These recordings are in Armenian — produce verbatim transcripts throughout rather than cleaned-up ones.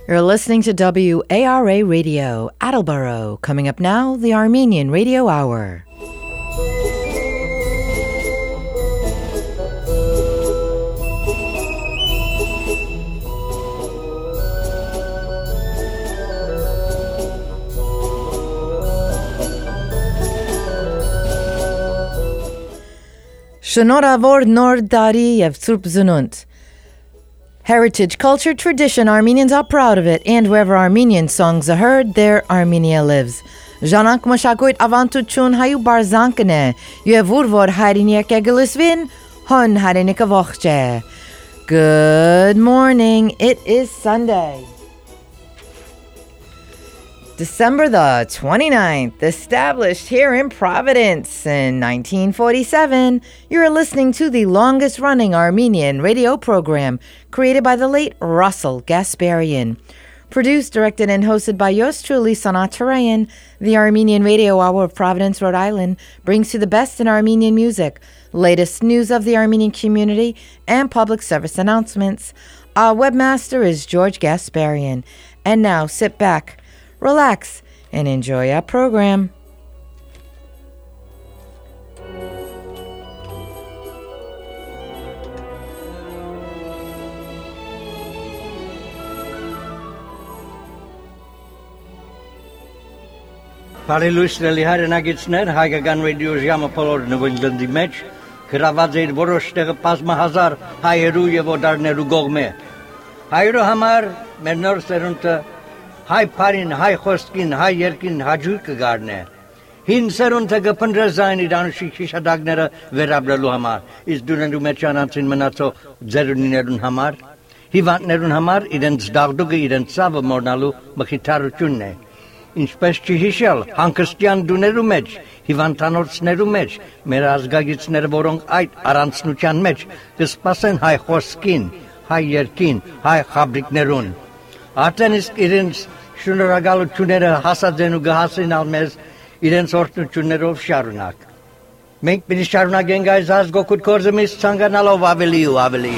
You're listening to W A R A Radio, Attleboro. Coming up now, the Armenian Radio Hour. Shnorhavor Nor Dari Yev Tzurp Zununt. Heritage, culture, tradition, Armenians are proud of it, and wherever Armenian songs are heard, there Armenia lives. Zhanank Mashakut Avantuchun Hayu Barzankane, Yevurvor Harinyak Egelisvin, Hon Harinikavoche. Good morning, it is Sunday, December the twenty-ninth, established here in Providence in nineteen forty-seven. You're listening to the longest-running Armenian radio program created by the late Russell Gasparian. Produced, directed, and hosted by yours truly, Sanat Tarayan, the Armenian Radio Hour of Providence, Rhode Island, brings you the best in Armenian music, latest news of the Armenian community, and public service announcements. Our webmaster is George Gasparian. And now, sit back, relax, and enjoy our program. Բարելույսների հայրենագիցներ, հայկական ռադիո ժամը բոլոր նվիրդի մեջ գրաված էր որոշ տեղը բազմահազար հայերու եւ օտարներու կողմէ։ Հայերու համար մեր նոր սերունդը հայ բարին, հայ խոսքին, հայ երկին հաջող կգարնե։ Հին սերունդը կփնտրե զայն իր անշիկ հիշադակները վերաբերելու համար, իսկ դուներու մեջ անցին մնացող ձերունիներուն համար, հիվանդներուն համար իրենց դաղդուկը իրենց ցավը մոռնալու մխիթարությունն է։ Ինչպես չհիշել հանգստյան դուներու մեջ, հիվանդանոցներու մեջ, մեր ազգագիցները, որոնք այդ առանցնության մեջ կսպասեն հայ խոսքին, հայ երկին, հայ խաբրիկներուն։ Արդեն իսկ իրենց շնորհակալությունները հասած են ու կհասնեն մեզ իրենց օրհնություններով շարունակ։ Մենք պիտի շարունակենք այս ազգօգուտ գործը մեզ ցանկանալով ավելի ու ավելի։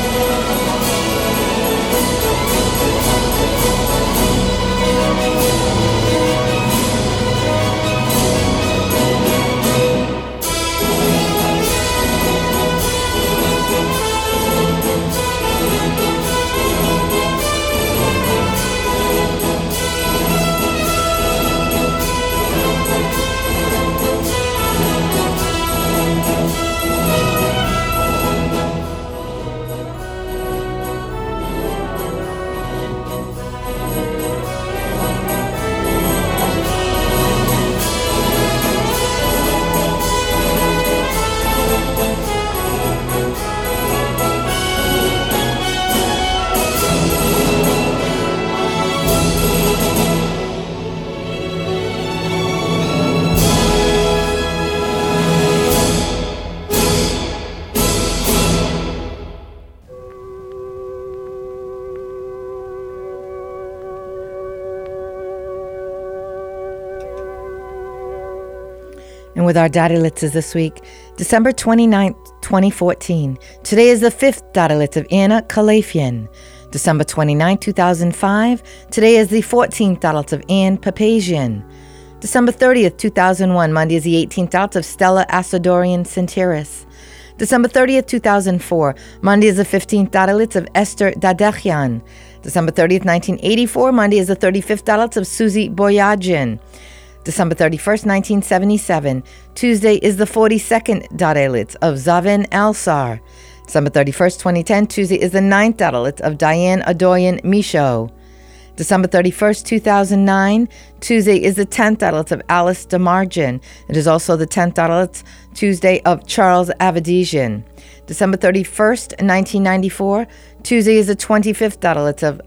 And with our Dadilitzes this week, December twenty-ninth, twenty fourteen. Today is the fifth Dadilitz of Anna Kalafian. December twenty-ninth, two thousand five. Today is the fourteenth Dadilitz of Anne Papazian. December thirtieth, two thousand one. Monday is the eighteenth Dadilitz of Stella Asadorian Sintiris. December thirtieth, two thousand four. Monday is the fifteenth Dadilitz of Esther Dadechian. December thirtieth, nineteen eighty-four. Monday is the thirty-fifth Dadilitz of Susie Boyadjian. December thirty-first, nineteen seventy-seven. Tuesday is the forty-second Dadilitz of Zavin Elsar. December thirty-first, twenty ten. Tuesday is the ninth Dadilitz of Diane Adoyan Michaud. December thirty-first, two thousand nine. Tuesday is the tenth Dadilitz of Alice Demargin. It is also the tenth Dadilitz Tuesday of Charles Avedizian. December thirty-first, nineteen ninety-four. Tuesday is the twenty-fifth Dadilitz of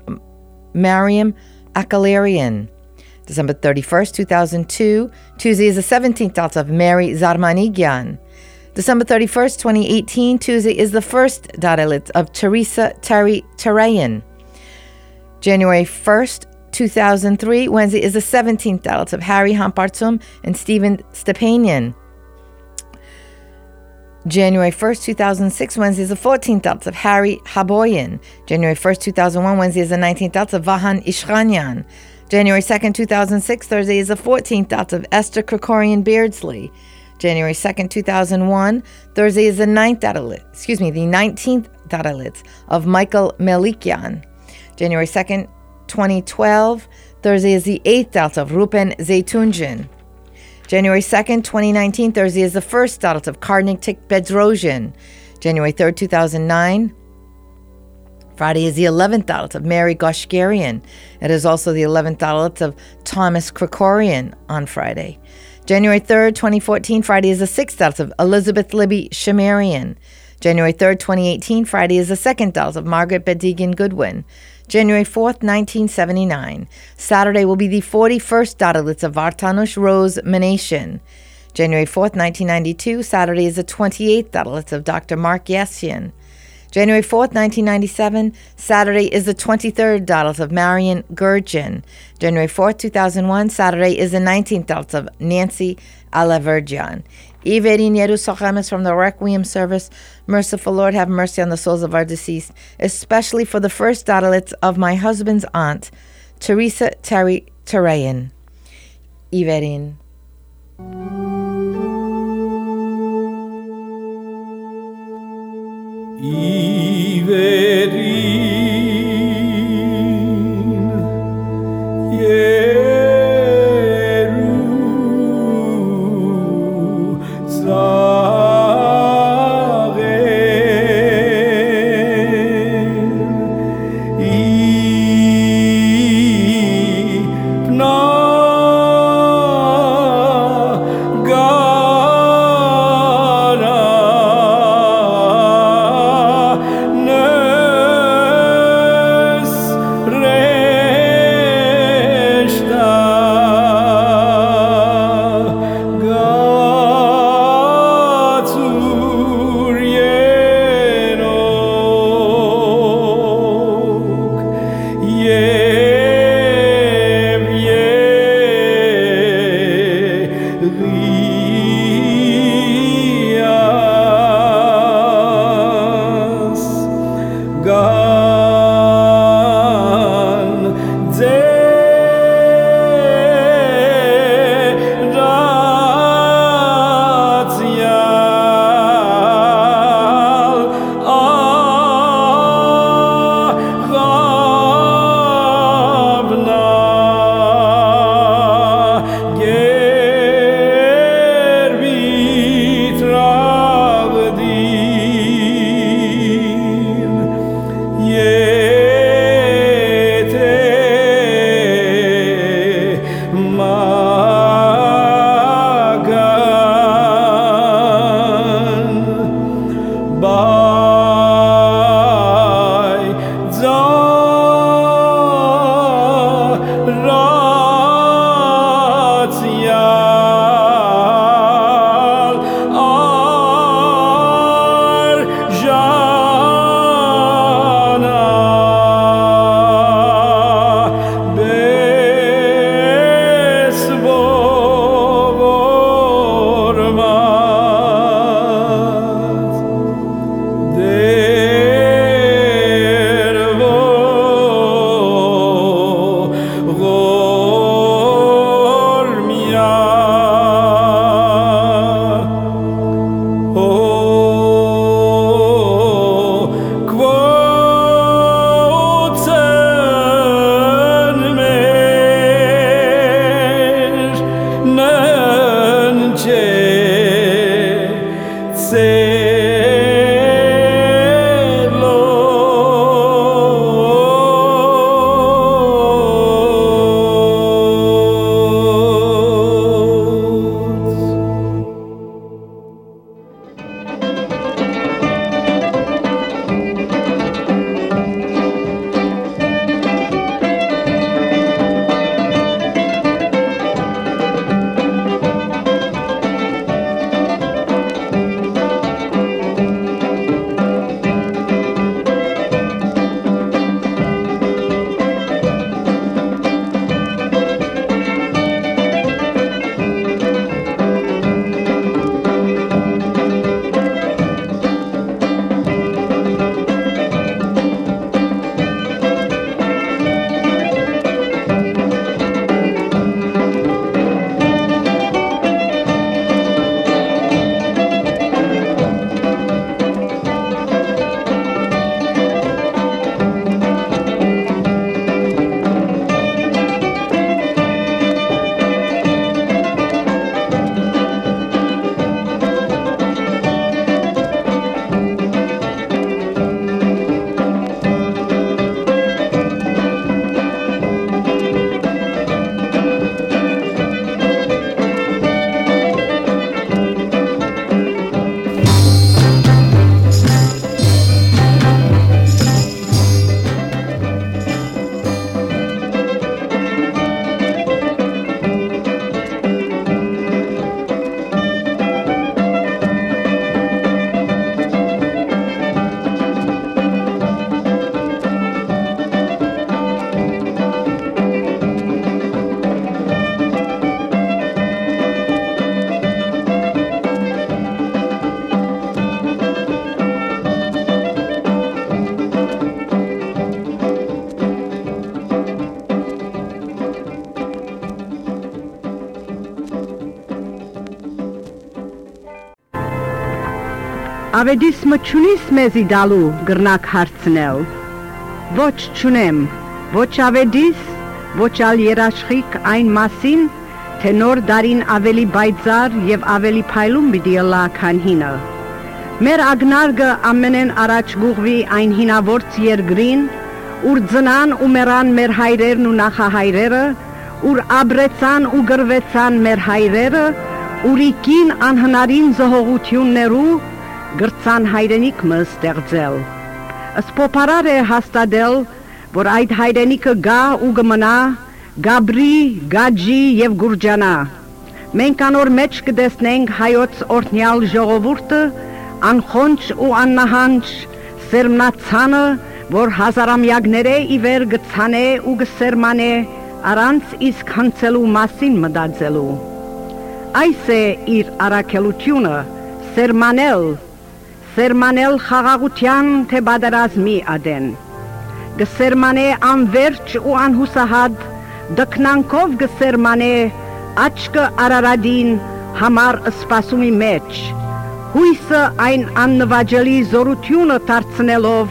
Mariam Akalarian. December thirty-first, two thousand two. Tuesday is the seventeenth Dadilitz of Mary Zarmanigyan. December thirty-first, twenty eighteen. Tuesday is the first Dadilitz of Teresa Terry Tarayan. January first, two thousand three. Wednesday is the seventeenth Dadilitz of Harry Hampartsum and Stephen Stepanian. January first, two thousand six, Wednesday is the fourteenth Dalets of Harry Haboyan. January first, two thousand one, Wednesday is the nineteenth Dalets of Vahan Ishranyan. January second, two thousand six, Thursday is the fourteenth Dalets of Esther Krikorian Beardsley. January second, two thousand one, Thursday is the ninth Dalit, excuse me, the nineteenth Dalit of Michael Melikian. January second, twenty twelve, Thursday is the eighth Dalit of Rupen Zeytunjin. January second, twenty nineteen, Thursday is the first Dalit of Karnik Bedrosian. January third, two thousand nine, Friday is the eleventh Dalit of Mary Goshgarian. It is also the eleventh Dalit of Thomas Krikorian on Friday. January third, twenty fourteen, Friday is the sixth Dalit of Elizabeth Libby Shemarian. January third, twenty eighteen, Friday is the second Dalit of Margaret Bedigan Goodwin. January fourth, nineteen seventy-nine, Saturday will be the forty-first Dalit of Vartanush Rose Menashian. January fourth, nineteen ninety-two, Saturday is the twenty-eighth Dalit of Doctor Mark Yassian. January fourth, nineteen ninety-seven, Saturday is the twenty-third Dalit of Marion Gurgin. January fourth, two thousand one, Saturday is the nineteenth Dalit of Nancy Alaverjan. Iverin Yerusachim from the Requiem service. Merciful Lord, have mercy on the souls of our deceased, especially for the first Dalit of my husband's aunt, Teresa Terry Terrayan. Iverin. Iverin Yerushalayim Ipna ավետիսմը չունիս մեզի դալու գրնակ հարցնել, ոչ չունեմ, ոչ ավետիս, ոչ ալ երաշխիք այն մասին, թե նոր դարին ավելի բայձար և ավելի փայլում պիտի ըլլա քան հինը։ Մեր ագնարգը ամենեն առաջ գուղվի այն հինավորց երգրին, ուր ձնան ու մերան մեր հայրերն ու նախահայրերը, ուր աբրեցան ու գրվեցան մեր հայրերը, ուրիկին անհնարին զհողություններու գրցան հայրենիքը ստեղծել։ Սփոփարար է հաստատել, որ այդ հայրենիքը գա ու գմնա, գաբրի, գաջի և գուրջանա։ Մենք անոր մեջ կտեսնենք հայոց օրհնյալ ժողովուրդը, անխոնջ ու աննահանջ, սերմնացանը, որ հազարամյակները ի վեր գցանե ու գսերմանե, առանց իսկ հնցելու մասին մտածելու։ Այս է իր առաքելությունը, սերմանել, սերմանել խաղաղության թե պատերազմի ադեն։ Գսերմանե անվերջ ու անհուսահատ, դքնանքով գսերմանե աչքը Արարատին համար սպասումի մեջ, հույսը այն աննվաճելի զորությունը դարձնելով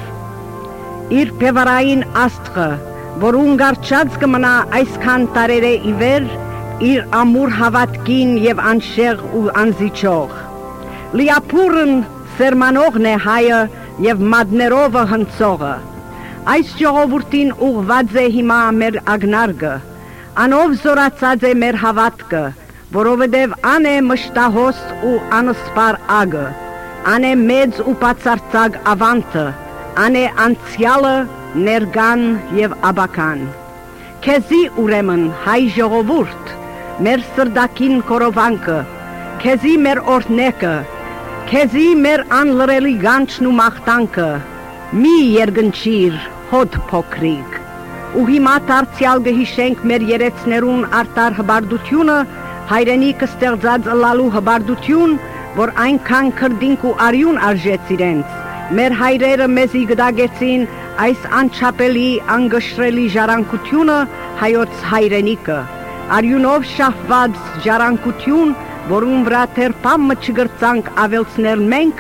իր փևարային աստղը, որ ունգարչած կմնա այսքան տարերե ի վեր իր ամուր հավատքին և անշեղ ու անզիջող։ Լիափուրն սերմանողն է հայը և մատներովը հնցողը։ Այս ժողովուրդին ուղղված է հիմա մեր ագնարգը, անով զորացած է մեր հավատքը, որովհետև ան է մշտահոս ու անսպար ագը, ան է մեծ ու բացարձակ ավանտը, ան է անցյալը, ներկան և աբական։ Քեզի ուրեմն հայ ժողովուրդ, մեր սրդակին կորովանքը, քեզի մեր օրհնեկը, քեզի մեր անլրելի գանչն ու մաղթանքը, մի երգնչիր հոտ փոքրիկ։ Ու հիմա դարձյալ կհիշենք մեր երեցներուն արտար հբարդությունը, հայրենիքը ստեղծած ըլլալու հբարդություն, որ այնքան քրդինք ու արյուն արժեց իրենց։ Մեր հայրերը մեզի գդագեցին այս անչափելի, անգշրելի ժառանգությունը հայոց հայրենիքը, արյունով շահված ժառանգություն, որում վրա թեր պամը չգրծանք ավելցնել մենք,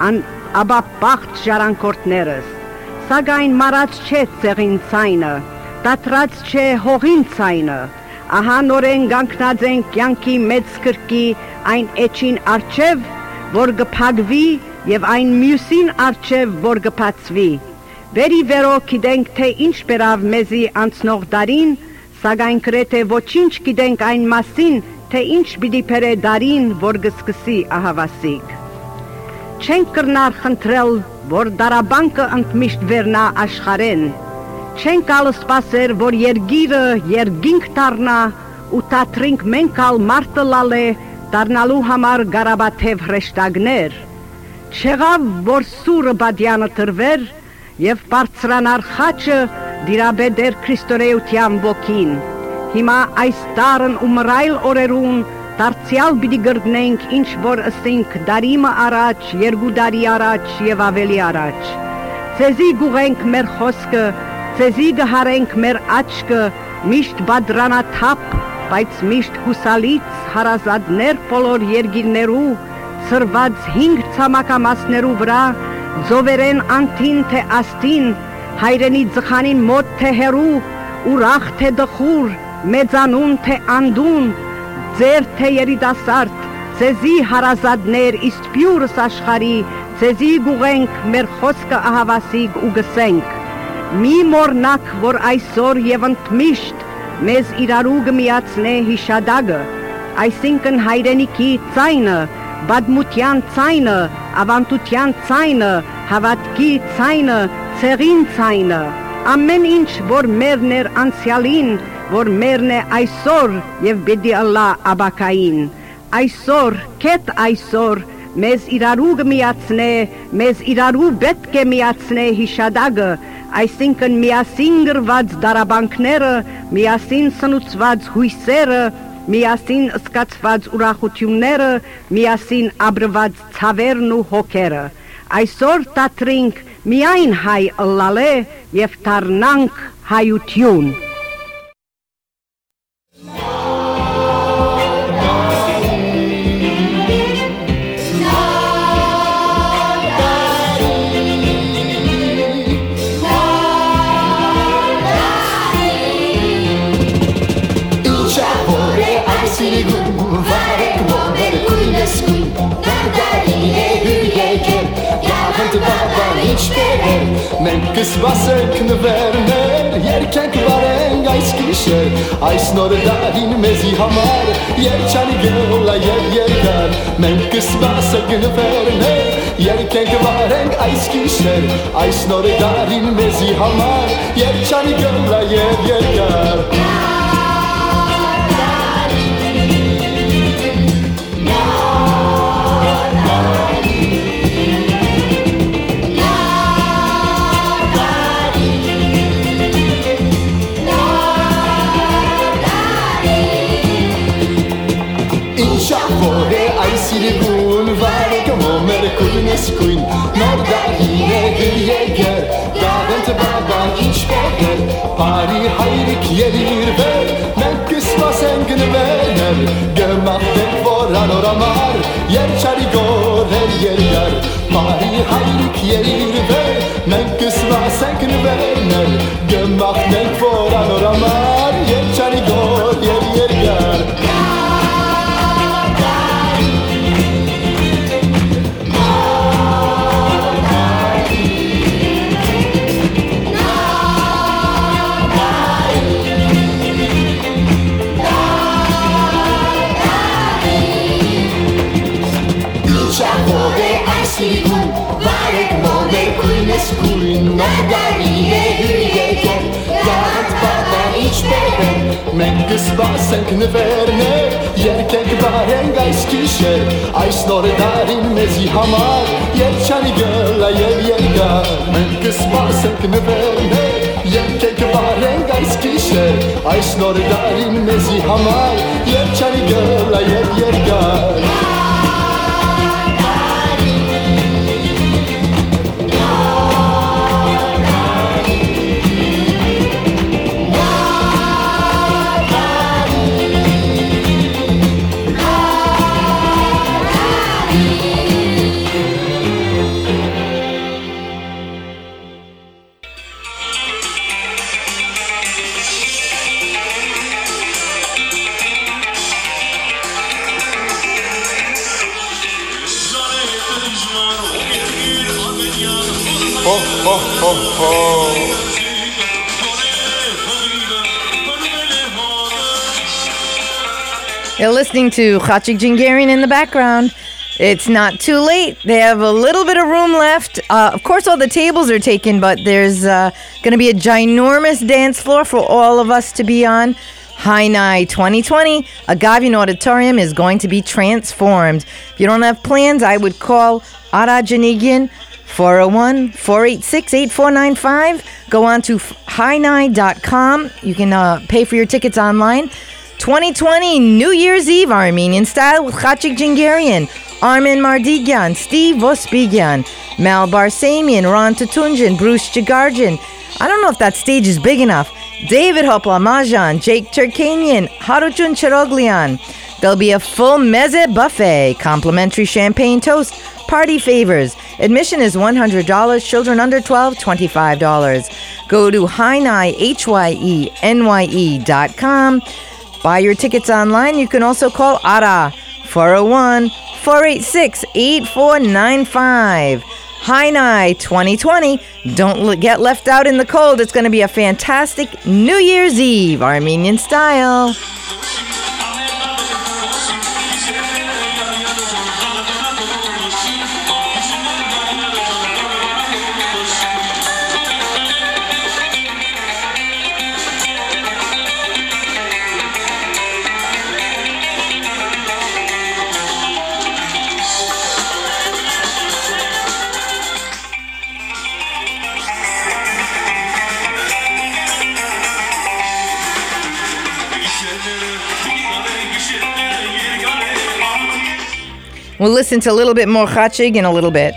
ապա բախտ ժառանգորդներս։ Սակայն մարած չէ ցեղին ցայնը, դատրած չէ հողին ցայնը, ահա նորեն գանքնած են կյանքի մեծ կրկի այն էջին արջև, որ գփագվի և այն մյուսին արջև, որ գփացվի։ Վերի վերո գիտենք, թե ինչ բերավ մեզի անցնող դարին, սակայն գրեթե ոչինչ գիտենք այն մասին, թե ինչ պիտի բերե դարին, որ կսկսի ահավասիկ։ Չենք կրնար խնդրել, որ դարաբանկը ընդմիշտ վերնա աշխարեն, չենք ալ սպասեր, որ երգիրը երգինք դառնա ու տատրինք մենք ալ մարտը լալե դառնալու համար գարաբաթև հրեշտակներ, չեղավ, որ սուրը բադյանը տրվեր և բարձրանար խաչը դիրաբեդեր քրիստորեության ոգին։ Հիմա այս տարն ու մռայլ օրերուն դարձյալ պիտի գրգնենք ինչ որ ըստինք դարիմը առաջ, երկու դարի առաջ և ավելի առաջ։ Ձեզի գուղենք մեր խոսքը, ձեզի գհարենք մեր աչքը, միշտ բադրանաթափ, բայց միշտ հուսալից հարազատներ բոլոր երգիրներու, ծրված հինգ ցամաքամասներու վրա, ձովերեն անթին թե աստին, հայրենի ձխանին մոտ թե հերու, ուրախ թե դխուր, մեծանուն թե անդուն, ձեր թե երիտասարդ, ձեզի հարազատներ իսպյուրս աշխարի, ձեզի գուղենք մեր խոսքը ահավասիկ ու գսենք։ Մի մորնակ, որ այսօր և ընդմիշտ մեզ իրարու գմիացնե հիշադագը, այսինքն հայրենիքի ցայնը, բադմության ցայնը, ավանդության ցայնը, հավատքի ցայնը, ցեղին ցայնը, ամեն ինչ, որ մերն էր անցյալին, որ մերն է այսօր և բիդի ըլլա աբակային, այսօր, կետ այսօր, մեզ իրարու գմիացնե, մեզ իրարու պետք է միացնե հիշադագը, այսինքն միասին գրված դարաբանքները, միասին սնուցված հույսերը, միասին սկացված ուրախությունները, միասին աբրված ցավերն ու հոգերը։ Այսօր տատրինք միայն հայ ըլլալե և դառնանք հայություն։ Now inspirer. Menkes Wasser kneverner, yerken kvareng eis kisher. Eis nor darin mezi hamar, yer chani gela yer yergar. Menkes Wasser kneverner, yerken kvareng eis kisher. Eis nor darin mezi hamar, yer chani gela yer yergar. Siligun vare gomer kunes kuin nor darine giljeger davent baban inspekter pari hayrik yerir ver menkes vasen gnevener gemacht voran oramar yer chari gor her yergar pari hayrik yerir ver menkes vasen gnevener gemacht voran oramar yer chari gor yer yergar. Siligun, varek mole kunes kuin Nordariye hürriyeker, davent baban içbeben Menkes vasen kneverner, yerkek varen gais kisher Eis nor darin mezi hamar, yer chani gela yer yergar Menkes vasen kneverner, yerkek varen gais kisher Eis nor darin mezi hamar, yer chani gela yer yergar. You're listening to Chachik Jingarian in the background. It's not too late. They have a little bit of room left. Uh, of course, all the tables are taken, but there's uh, going to be a ginormous dance floor for all of us to be on. Hainai twenty twenty, Agavian Auditorium is going to be transformed. If you don't have plans, I would call Ara Janigian, four oh one, four eight six, eight four nine five. Go on to hainai dot com. You can uh, pay for your tickets online. twenty twenty New Year's Eve Armenian style with Chachik Jingarian, Armin Mardigyan, Steve Vospigyan, Mal Barsamian, Ron Tutunjan, Bruce Jagarjan. I don't know if that stage is big enough. David Hoplamajan, Jake Turkanian, Haruchun Cheroglian. There'll be a full meze buffet, complimentary champagne toast, party favors. Admission is one hundred dollars, children under twelve, twenty-five dollars. Go to Hainai, H Y E N Y E dot com. Buy your tickets online. You can also call Ara, four oh one, four eight six, eight four nine five. Hainai twenty twenty. Don't get left out in the cold. It's going to be a fantastic New Year's Eve, Armenian style. We'll listen to a little bit more Chachik in a little bit.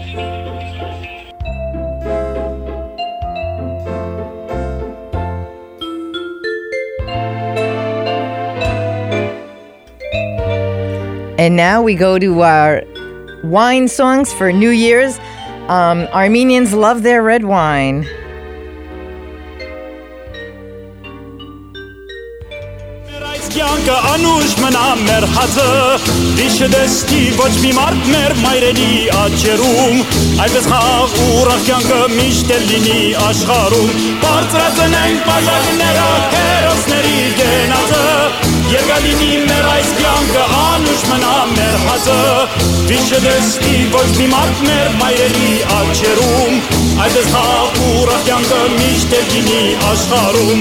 And now we go to our wine songs for New Year's. Um, Armenians love their red wine. Կյանք կյանքը անուշ մնա մեր հացը Վիշը դեստի ոչ մի մարդ մեր մայրերի աչերում Այդպես խաղ ուրախ կյանքը միշտ էլ լինի աշխարում Բարձրացնենք բաժակները հերոսների գենացը Երկալինի մեր այս կյանքը անուշ մնա մեր հացը Վիշը դեստի ոչ մի մարդ մեր մայրերի աչերում Այդպես խաղ ուրախ կյանքը միշտ էլ լինի աշխարում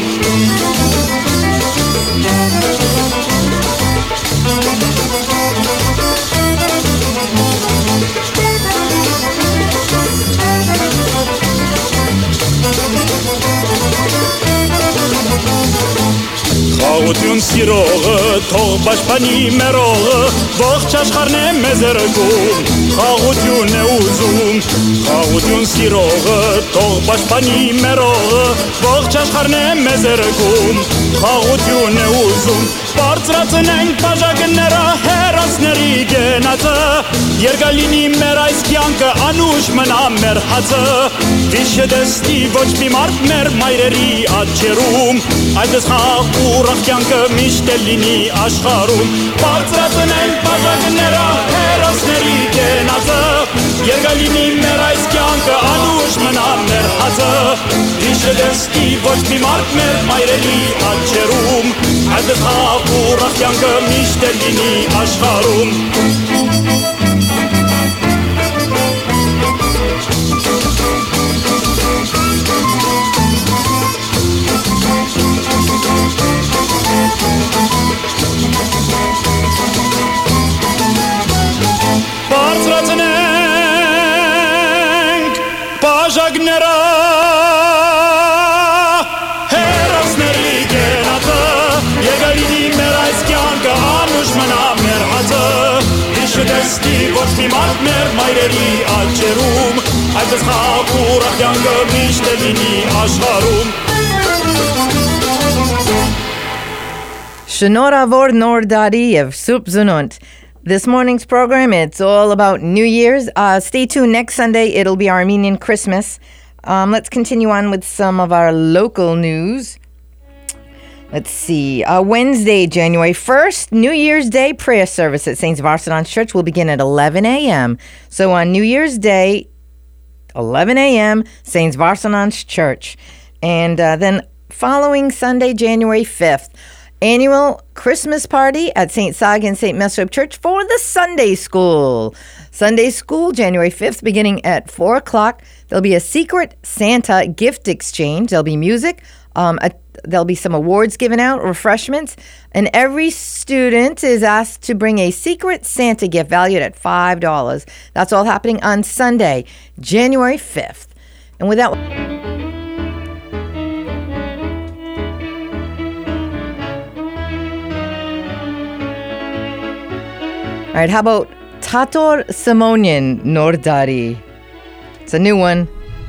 Խաղություն սիրողը, թող պաշտպանի մերողը, ողջ աշխարհն է մեզ երգում, խաղություն է ուզում, խաղություն սիրողը, թող պաշտպանի մերողը, ողջ աշխարհն է մեզ երգում, խաղություն է ուզում, բարձրացնենք բաժակները հերոսների գենացը, երկալինի մեր այս կյանքը անուշ մնա մեր հացը, վիշը դեստի ոչ մի մարդ մեր մայրերի աչերում, այդպես խաղ ուրախ կյանքը միշտ էլ լինի աշխարում Բարձրացնենք բաժակները հերոսների գենացը Երկալինի մեր այս կյանքը անուշ մնա մեր հացը Վիշը դեստի ոչ մի մարդ մեր մայրերի աչերում Այդպես խաղ ուրախ կյանքը միշտ էլ լինի աշխարում Բարձրացնենք բաժակները հերոսների գենացը Երկալինի մեր այս կյանքը անուշ մնա մեր հացը Վիշը դեստի ոչ մի մարդ մեր մայրերի աչերում Այդպես խաղ ուրախ կյանքը միշտ էլ լինի աշխարհում Շնորհավոր Նորդարի եւ Սուրբ Զունոտ This morning's program, it's all about New Year's. Uh, stay tuned. Next Sunday, it'll be Armenian Christmas. Um, let's continue on with some of our local news. Let's see. Uh, Wednesday, January first, New Year's Day prayer service at Saints Varsanans Church will begin at eleven a.m. So on New Year's Day, eleven a.m., Saints Varsanans Church. And uh, then following Sunday, January fifth, annual Christmas party at Saint Sag and Saint Mesrop Church for the Sunday School. Sunday School, January fifth, beginning at four o'clock. There'll be a secret Santa gift exchange. There'll be music. Um, a, there'll be some awards given out, refreshments. And every student is asked to bring a secret Santa gift valued at five dollars. That's all happening on Sunday, January fifth. And with that... All right, how about Tator Simonian Nordari? It's a new one.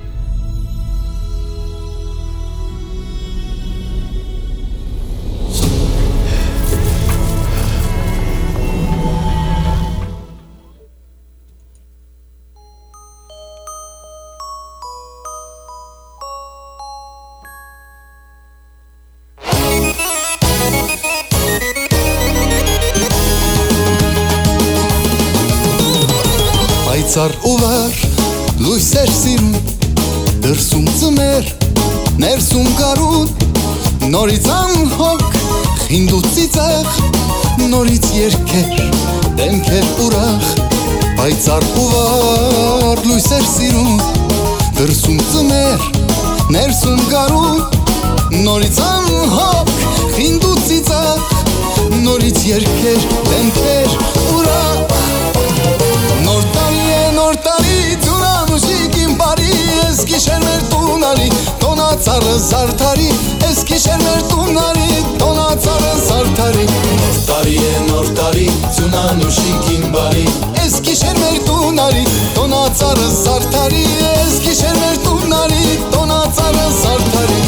Ծար ու վար լույսեր սիրուն դրսում ծմեր ներսում կարուն նորից անհոգ խինդու ծիծաղ նորից երկեր դեմքեր ուրախ պայծառ ու վար լույսեր սիրուն դրսում ծմեր ներսում կարուն նորից անհոգ խինդու ծիծաղ նորից երկեր դեմքեր ուրախ Նոր տարի է, նոր տարի, ձունանուշիկ իմ բարի Ես գիշեր մեր տունարի, տոնացարը զարդարի Ես գիշեր մեր տունարի, տոնացարը զարդարի Նոր տարի է, նոր տարի, ձունանուշիկ իմ բարի Ես գիշեր մեր տունարի, տոնացարը զարդարի Ես գիշեր մեր տունարի, տոնացարը զարդարի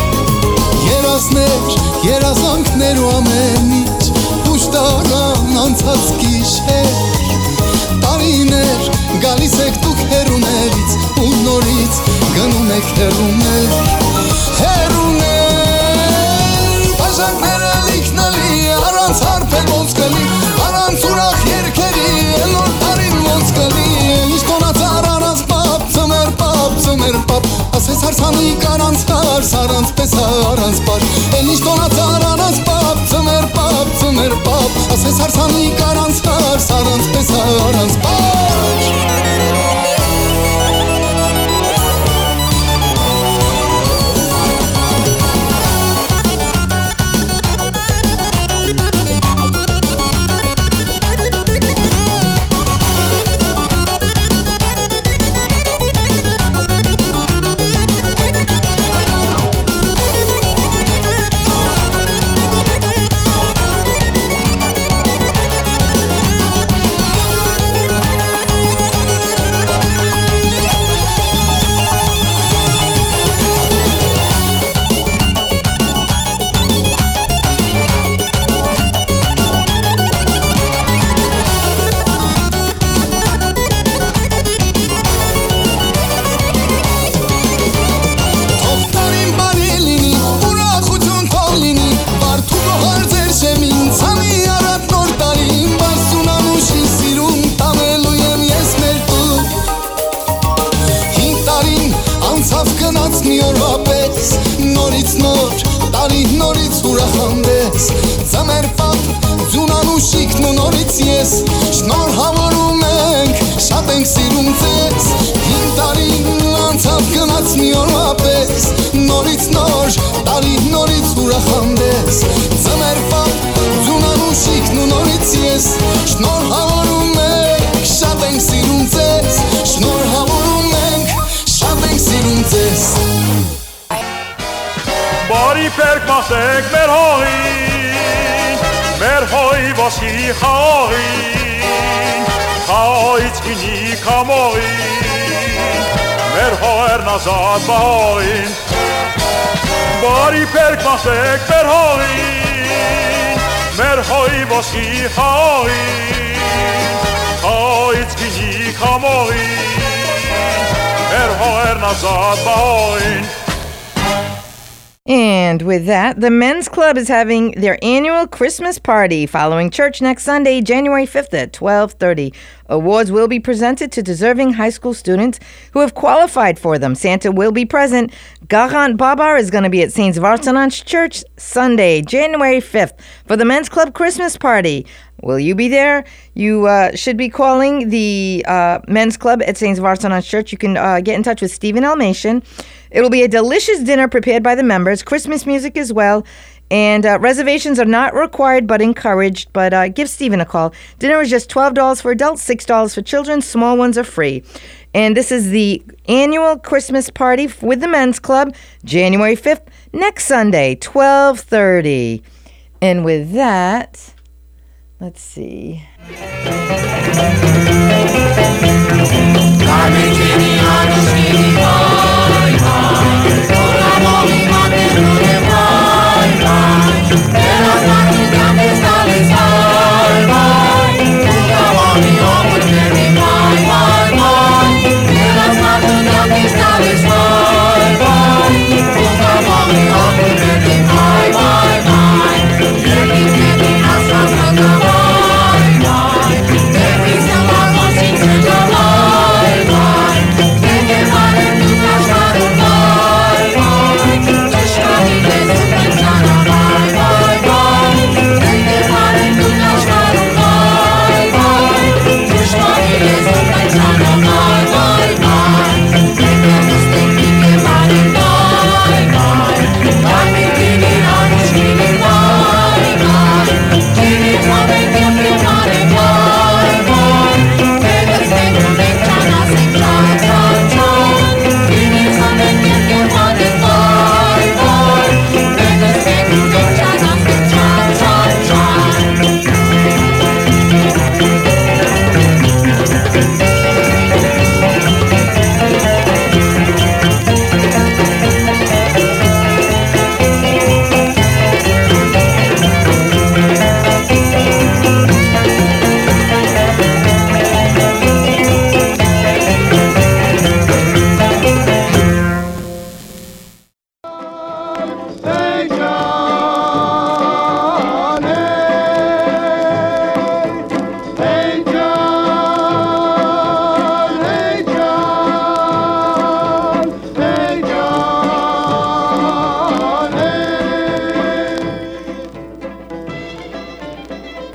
Երազանքներ ու ամեն ինչ Ուշտարան անցած գիշեր տարիներ գալիս եք դուք հերուներից ու նորից գնում եք հերուներ հերուներ բաժակները լիքնալի առանց հարբեր ոնց կլի առանց ուրախ երկերի նոր տարին ոնց կլի ինչ տոնածար առանց պապ ծմեր պապ ծմեր պապ ասես հարսանիք առանց հարս առանց պես առանց պար են ինչ տոնածար առանց պապ ծմեր պապ ծմեր պապ ասես հարսանիք առանց հարս առանց պես առանց պար Բարի պերկ մաղթեք մեր հողին, մեր հոյ ոսկի խաղին, հայց գինի կամողին, մեր հոյերն ազատ բաղին. Բարի պերկ մաղթեք մեր հողին, մեր հոյ ոսկի խաղին, հայց գինի կամողին, մեր հոյերն ազատ բաղին. And with that, the Men's Club is having their annual Christmas party following church next Sunday, January fifth at twelve thirty. Awards will be presented to deserving high school students who have qualified for them. Santa will be present. Garant Babar is going to be at Saint Vartananch Church Sunday, January fifth for the Men's Club Christmas party. Will you be there? You uh, should be calling the uh, Men's Club at Saint Vartananch Church. You can uh, get in touch with Stephen Elmation. It'll be a delicious dinner prepared by the members, Christmas music as well, and uh, reservations are not required but encouraged, but uh, give Stephen a call. Dinner is just twelve dollars for adults, six dollars for children. Small ones are free. And this is the annual Christmas party with the Men's Club, January fifth, next Sunday, twelve thirty. And with that, let's see.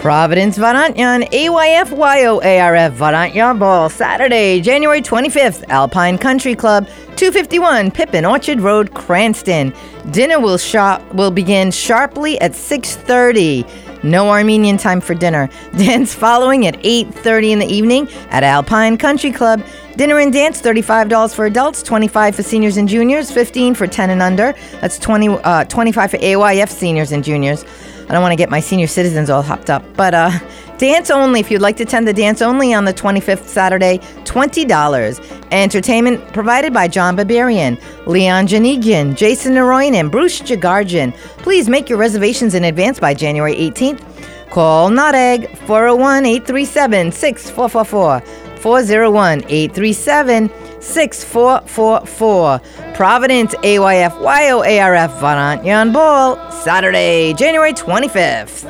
Providence Varantyan, A Y F Y O A R F Varantyan Ball, Saturday, January twenty-fifth, Alpine Country Club, two fifty-one Pippin Orchard Road, Cranston. Dinner will shop will begin sharply at six thirty. No Armenian time for dinner. Dance following at eight thirty in the evening at Alpine Country Club. Dinner and dance, thirty-five dollars for adults, twenty-five dollars for seniors and juniors, fifteen dollars for ten and under. That's twenty, uh, twenty-five dollars for A Y F seniors and juniors. I don't want to get my senior citizens all hopped up. But uh, dance only, if you'd like to attend the dance only on the twenty-fifth, Saturday, twenty dollars. Entertainment provided by John Barbarian, Leon Janigian, Jason Naroyan, and Bruce Jagarjan. Please make your reservations in advance by January eighteenth. Call Noteg, four oh one, eight three seven, six four four four, four oh one, eight three seven, six four four four. Providence, A Y F Y O A R F, Varantyan Ball, Saturday, January twenty-fifth.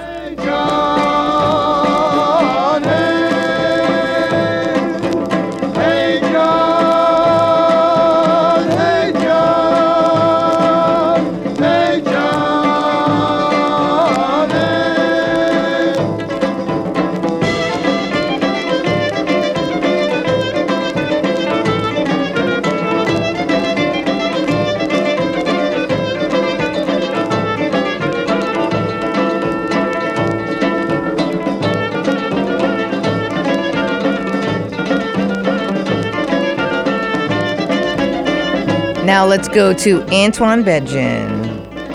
Now let's go to Antoine Bedjan.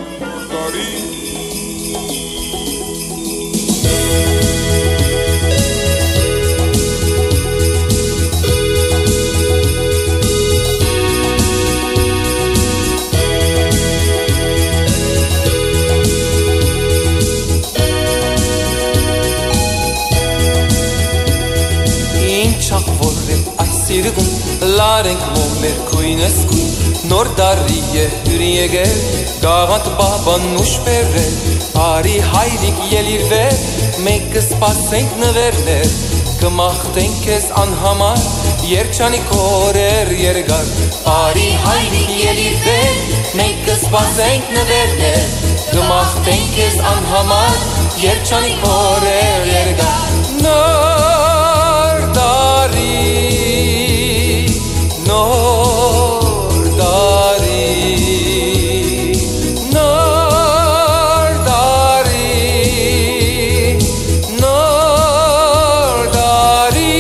Լարենք մոմեր կույնես կույն Նոր դարի է հյուրի եղել Գաղանտ բաբան ուշ բերել Արի հայրիկ ելիրվել Մենք կսպասենք նվերներ Կմաղթենք ես անհամար Երջանի կորեր երգար Արի հայրիկ ելիրվել Մենք կսպասենք նվերներ Կմաղթենք ես անհամար Երջանի կորեր երգար Նոր դարի Nor dari, nor dari, nor dari.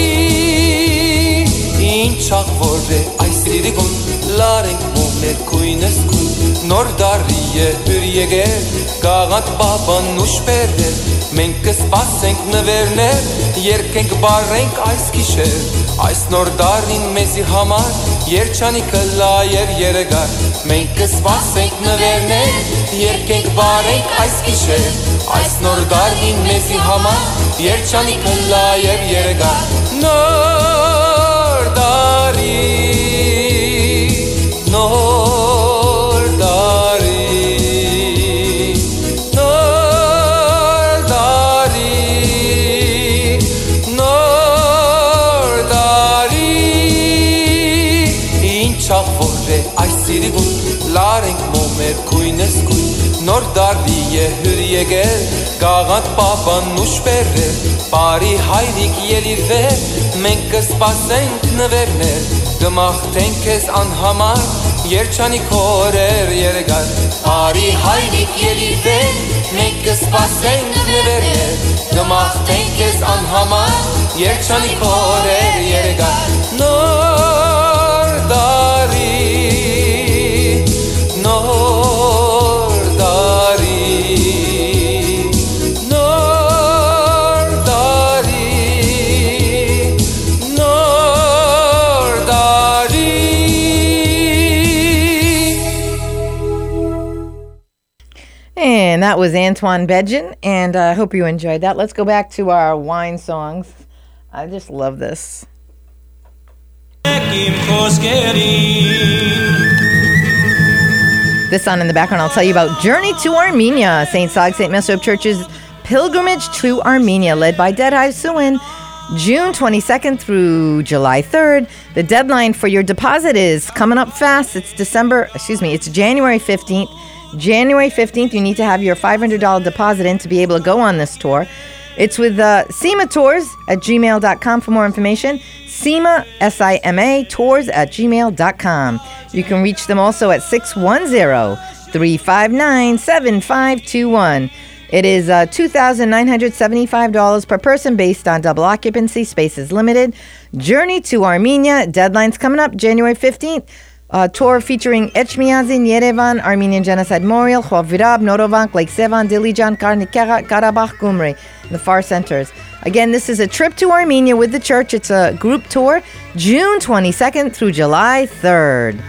Inchak vore aysirigon, lareng momer kuines kun. Nor dari ye hüryeger, gağant baban uş berer. Մենք կսպասենք նվերներ, երկենք բարենք այս գիշեր, այս նոր դարին մեզի համար, երջանիկը լայեր երեգար, մենք կսպասենք նվերներ, երկենք բարենք այս գիշեր, այս նոր դարին մեզի համար, երջանիկը լայեր երեգար, նոր դարի, նոր դարի, Լարենք մոմեր կույնես կույն Նոր դարի է հյուր եղել Գաղանտ պապան ուշ բերել Բարի հայրիկ ելիրվել Մենք կսպասենք նվերներ Կմաղթենք ես անհամար Երջանի կորեր երգար Բարի հայրիկ ելիրվել Մենք կսպասենք նվերներ Կմաղթենք ես անհամար Երջանի կորեր երգար Նոր դարի Nor dari, nor dari, nor dari. And that was Antoine Bedjan, and I uh, hope you enjoyed that. Let's go back to our wine songs. I just love this. This song in the background, I'll tell you about Journey to Armenia, Saint Sag Saint Mesrop Church's pilgrimage to Armenia, led by Dedhai Suin, June twenty-second through July third. The deadline for your deposit is coming up fast. It's December, excuse me, it's January fifteenth. January fifteenth, you need to have your five hundred dollars deposit in to be able to go on this tour. It's with uh, Sima Tours at gmail dot com for more information. Sima, S I M A, tours at gmail dot com. You can reach them also at six one zero, three five nine, seven five two one. It is uh, two thousand nine hundred seventy-five dollars per person based on double occupancy. Space is limited. Journey to Armenia. Deadline's coming up January fifteenth. Uh, tour featuring Echmiadzin, Yerevan, Armenian Genocide Memorial, Khovirab, Norovank, Lake Sevan, Dilijan, Karnikara, Karabakh, Gumri, the far centers. Again, this is a trip to Armenia with the church. It's a group tour, June twenty-second through July third.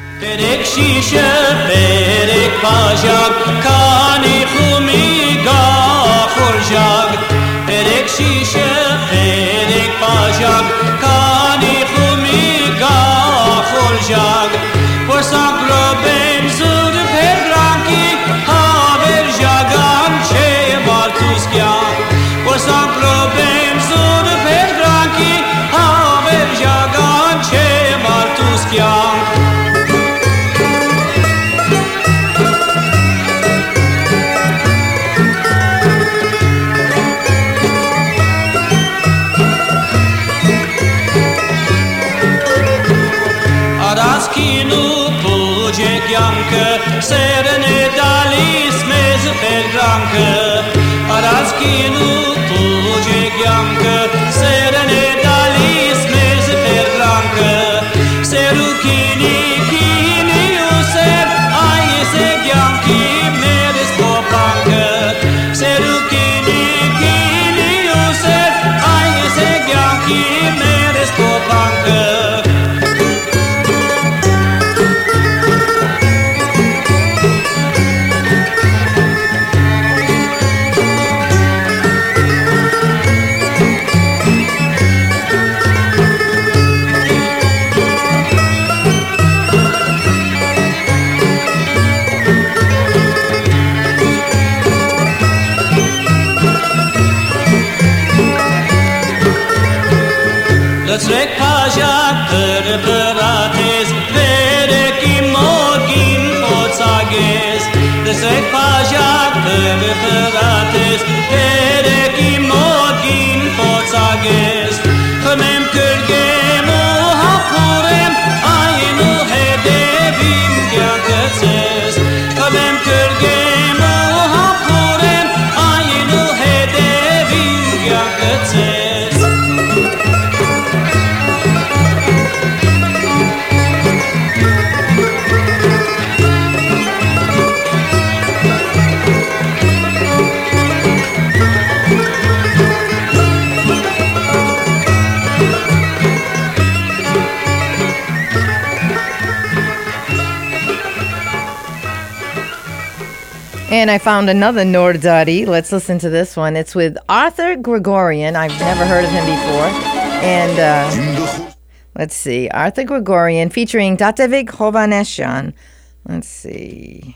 And I found another Nordari. Let's listen to this one. It's with Arthur Gregorian. I've never heard of him before. And uh, let's see. Arthur Gregorian featuring Tatevik Hovanesyan. Let's see.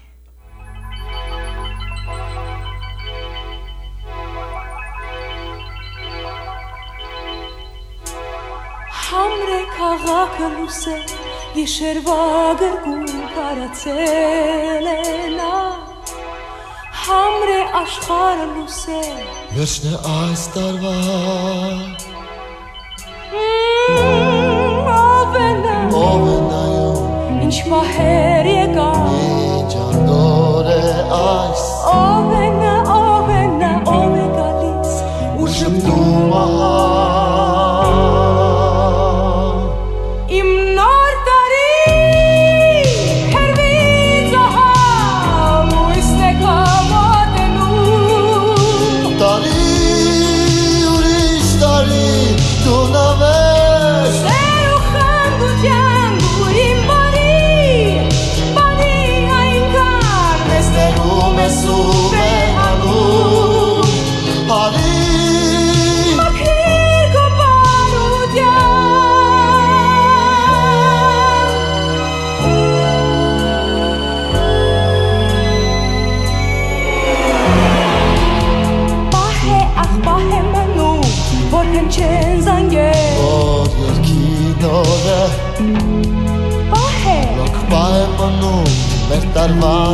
Hamre kagaklusse yeshervagergun karatselena Hamre աշխարհլուսե Վերջն է այս տարվա Ով է նա Ով է նայում Ինչ մահեր եկան Ինչ անդոր է այս Ով է նա, ով է նա, ով է գալիս Ու շպտում ահա Մեր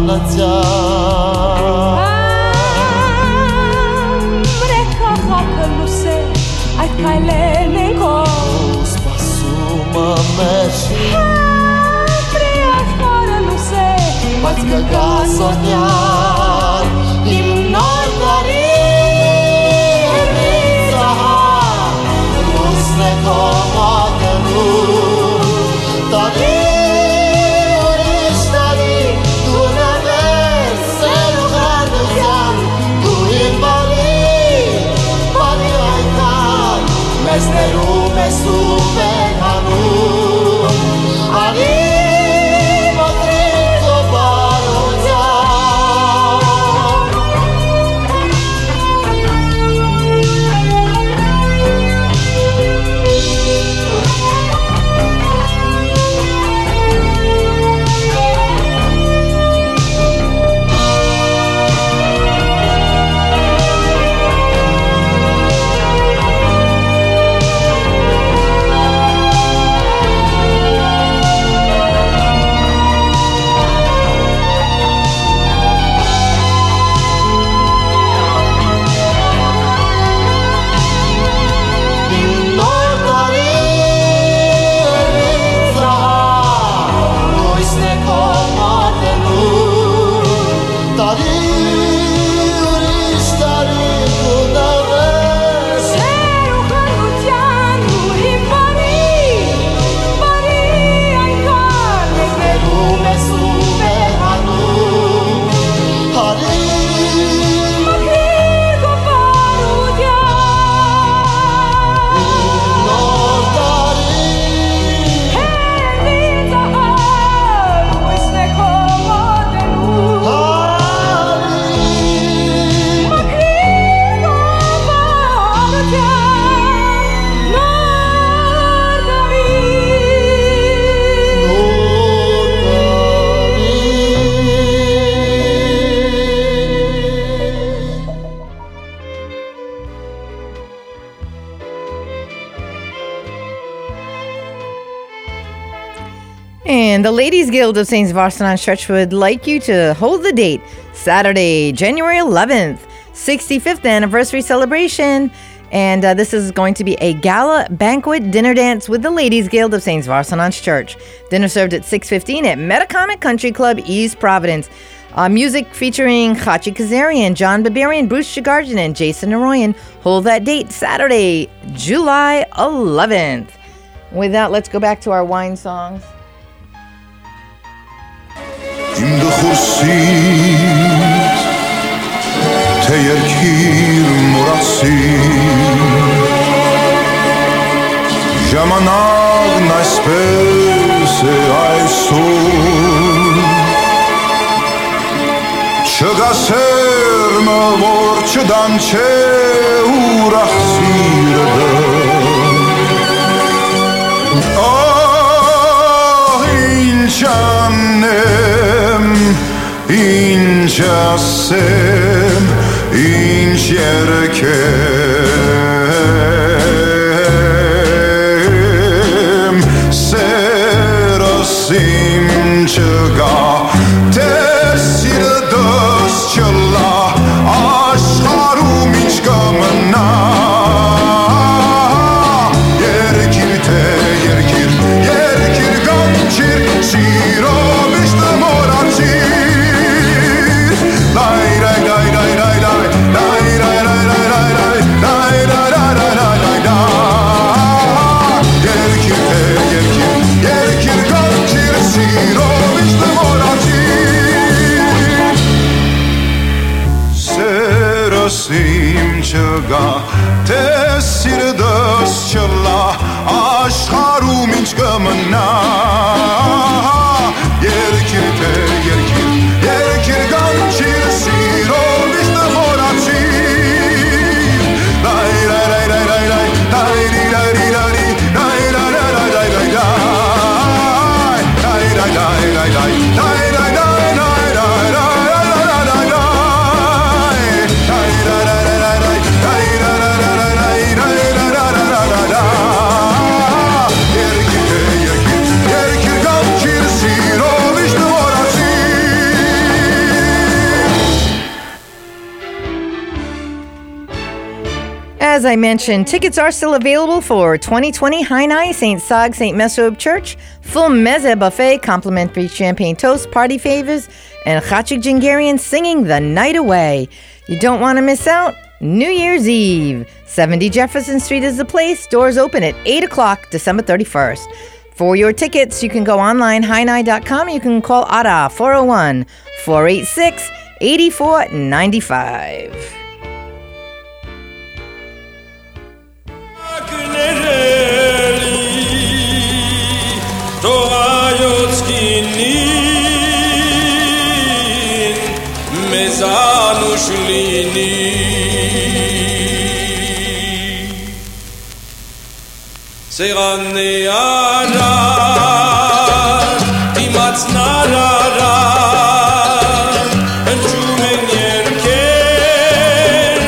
տարվանացյալ Ամրե կախակը այդ քայլերն ենք ով Սպասում ամեջի Հատրի աշխարը լուս է Բայց կգա սոնյան Իմ նոր տարի Հերվից ահա Լուսն է քո մատնում Տարի ուրիշ տարի Դու նավես սեր ու խանդության Դու իմ բարի Բարի այնքան Մեզ ներում ես ու մեր հանում Արի մոտրիկ ու բարության And the Ladies Guild of Saint Varsanant Church would like you to hold the date, Saturday, January eleventh, sixty-fifth anniversary celebration. And uh, this is going to be a gala banquet dinner dance with the Ladies Guild of Saint Varsanant Church. Dinner served at six fifteen at Metacomic Country Club, East Providence. Uh, music featuring Chachi Kazarian, John Barbarian, Bruce Chigarjan, and Jason Naroyan. Hold that date, Saturday, July eleventh. With that, let's go back to our wine songs. Իմ դխորսից թե երկիր մորացի ժամանակն այսպես է այսօր չգասերմը որ չդանչե ուրախ սիրը ահ ինչ անեմ ինչ ասեմ ինչ երգեմ սերս իմ չգա թե սիրտս չլա աշխարհում ինչ կմնա երկիր թե երկիր երկիր կանչիր սիրով իշտ մորացիր լայ լայ լայ լայ լայ լայ լայ լայ լայ լայ լայ լայ երկիր թե երկիր երկիր կանչիր սիրով իշտ մորացիր սերս իմ չգա թե սիրտս չլա աշխարհում ինչ կմնա երկիր թե երկիր երկիր կանչիր սիրով իշտ մորացիր լայ լայ լայ լայ լայ լայ լայ լայ լայ լայ as I mentioned, tickets are still available for twenty twenty Hainai Saint Sag Saint Mesob Church, full meze buffet, complimentary champagne toast, party favors, and Chachik Jingarian singing the night away. You don't want to miss out. New Year's Eve. seventy Jefferson Street is the place. Doors open at eight o'clock, December thirty-first. For your tickets, you can go online, hainai dot com. You can call Ada, four oh one, four eight six, eight four nine five. Serane ara, timatznara, enjumen yerker,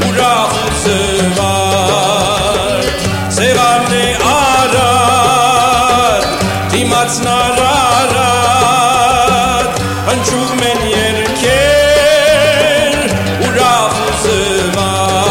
urachusevar. Serane ara, timatznara, enjumen yerker, urachusevar.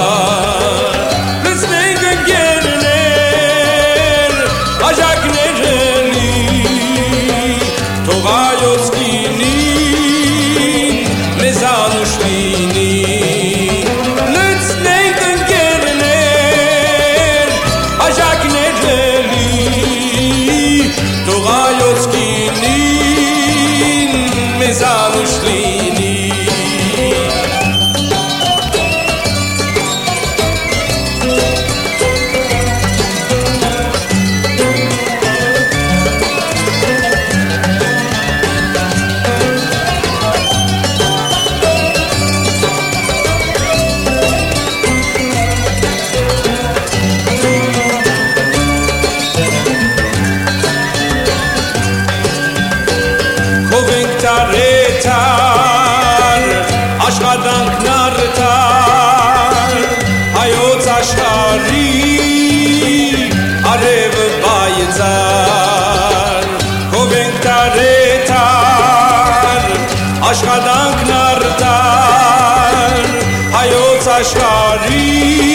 Ashkadank nartar, hayot ashkari,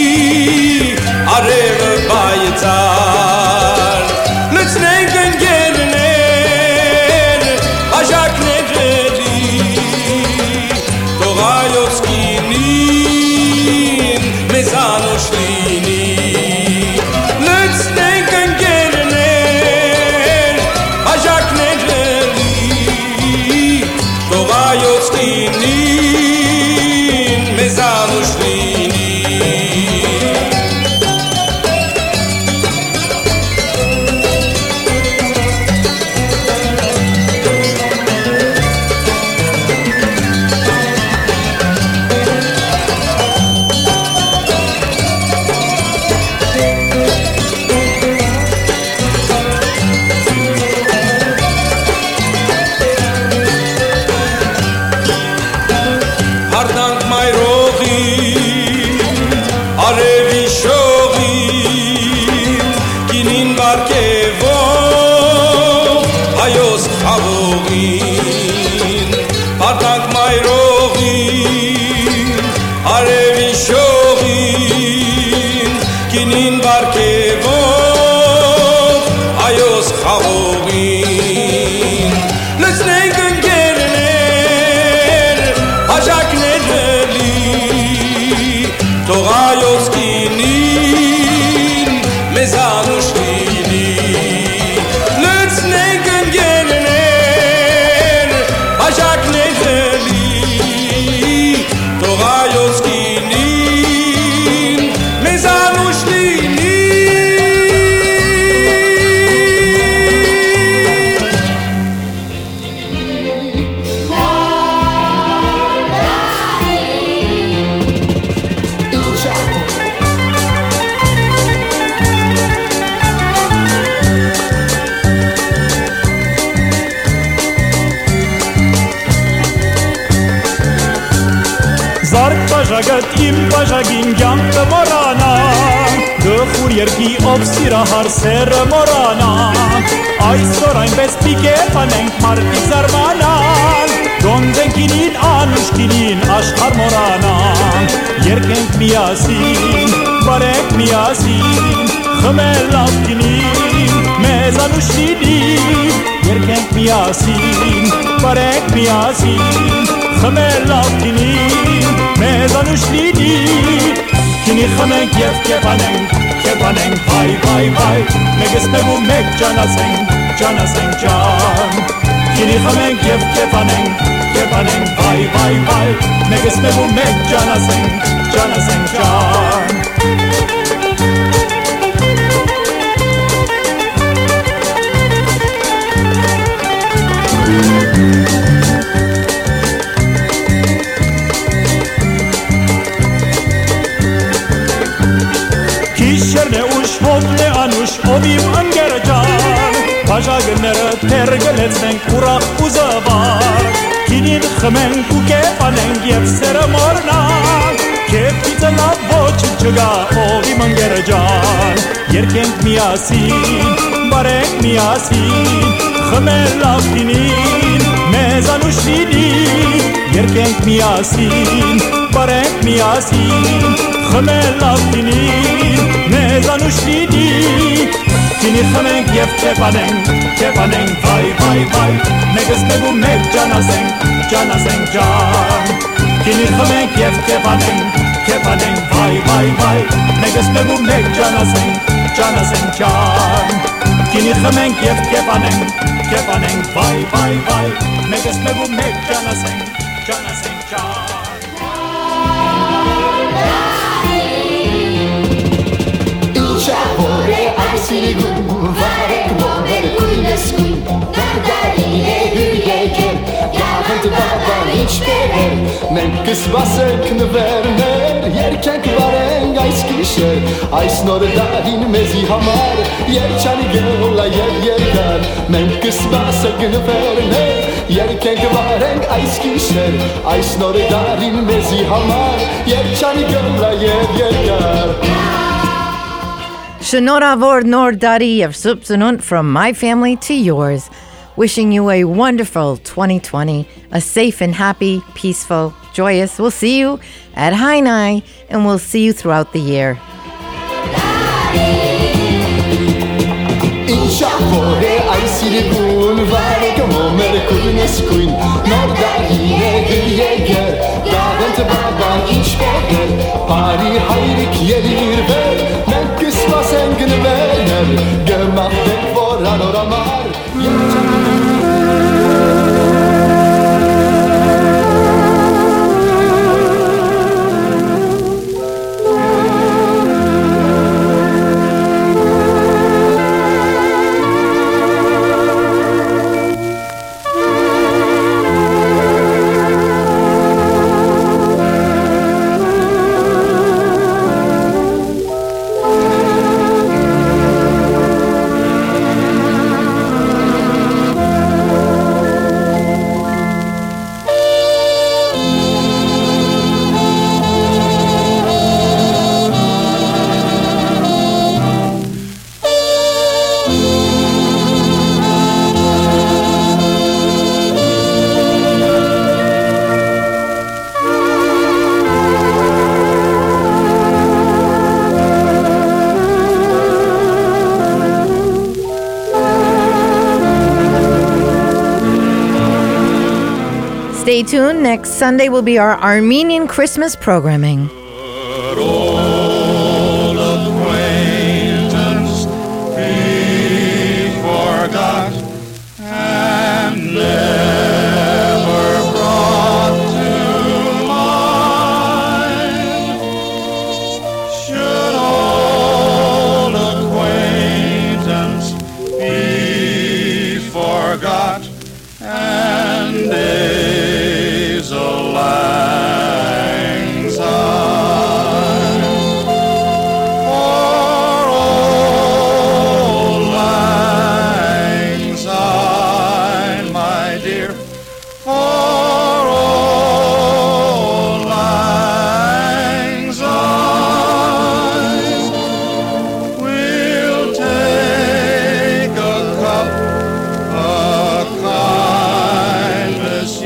arev bayitar. Let's make and get an air, ajak nedeli, torayot skinin, mezano shlini. Let's make and get an air, ajak nedeli. Yotzkinin mezanu shlini. Բաժագդ իմ բաժագին կյանքը մորանա Գխուր երկի ով սիրահար սերը մորանա Այսօր այնպես պիկե պանենք մարդիկ զարմանան Դոնդենք ինին անուշկինին աշխար մորանան Երկենք միասին برک میاسین خملات کنیم میزانو شنیدیم یرکنک میاسین برک میاسین خملات کنیم میزانو شنیدیم کنی خمک یف کفاننگ کفاننگ وای وای وای مگس بگو مگ جانا سنگ جانا سنگ جان کنی خمک یف کفاننگ کفاننگ وای وای وای مگس بگو مگ جانا سنگ جانا سنگ جان Kişerne uş hodle anuş obim angercan Pajagner tergeletmen kurak uzavar Kinin khmen kuke panen yefser mornan Kef kitala voç çıga obim angercan Yerkenk miyasin barek miyasin Khmen lafinin mezanuş dinin Yerkenk miyasin barek miyasin Khmen lafinin mezanuş dinin Kini khmen yef kepanen kepanen vay vay vay Meges begu meg jana seng jana seng jan Kini khmen yef kepanen kepanen vay vay vay Meges begu meg jana seng jana seng jan Kini khmen yef kepanen kepanen vay vay vay Meges begu meg jana seng jana seng jan Vorre arsiligun varek mover kuyneskun Nardariye hüyeger Yağınt baban hiç berer Men kız basek nverner Yerkenk varen gays kişer Ays nor dahin mezi hamar Yer çani gela yer yergar Men kız basek nverner Yerkenk varen ays kişer Ays nor dahin mezi hamar Yer çani gela yer yergar Shenora Vord Nor Dari of Supsunut from my family to yours. Wishing you a wonderful twenty twenty, a safe and happy, peaceful, joyous. We'll see you at Hainai and we'll see you throughout the year. Inşafore aysiligun varek momer kuyneskun Nordariye hülyeger Davent baban iç beger Pari hayrik yelir ver Men kısma sengin verner Gömahtek voran oramar Stay tuned. Next Sunday will be our Armenian Christmas programming. Old acquaintance be forgot and never brought to mind. Should old acquaintance be forgot and days of lang syne, for old lang syne, my dear, for old lang syne, we'll take a cup of kindness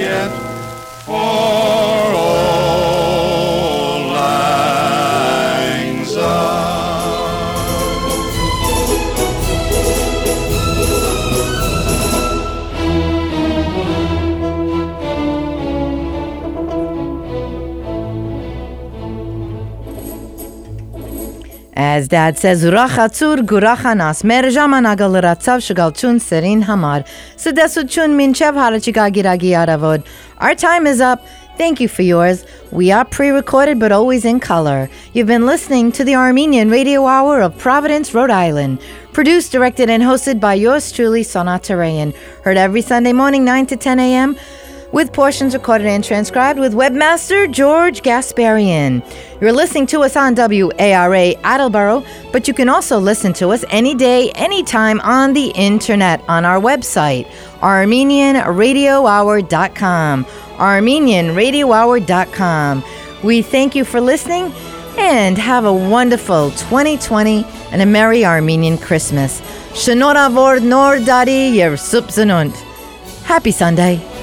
As Dad says, Urachatzur gurachanas merjamanagal ratzav shagalchun serin hamar sedesutchun minchev harachigagiragi aravod. Our time is up. Thank you for yours. We are pre-recorded but always in color. You've been listening to the Armenian Radio Hour of Providence, Rhode Island. Produced, directed, and hosted by yours truly, Sonat Tarayan. Heard every Sunday morning, nine to ten a.m., with portions recorded and transcribed with webmaster George Gasparian. You're listening to us on W A R A Attleboro, but you can also listen to us any day, anytime on the internet on our website, Armenian Radio Hour dot com. Armenian Radio Hour dot com. We thank you for listening and have a wonderful twenty twenty and a Merry Armenian Christmas. Shenor Avor Nor Dari Yer Sup Zanunt. Happy Sunday.